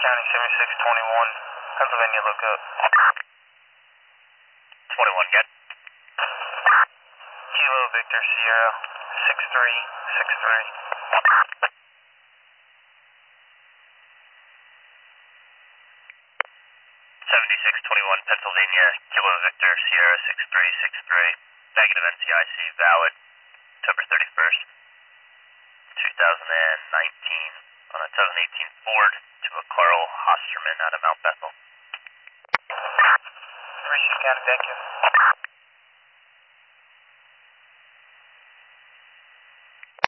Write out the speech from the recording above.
County 7621, Pennsylvania lookup. 21, get. Kilo Victor Sierra 6363. 7621 Pennsylvania, Kilo Victor Sierra 6363. Negative NCIC valid October 31st, 2019 on a 2018 Ford to a Carl Hosterman out of Mount Bethel. Richard County, thank you.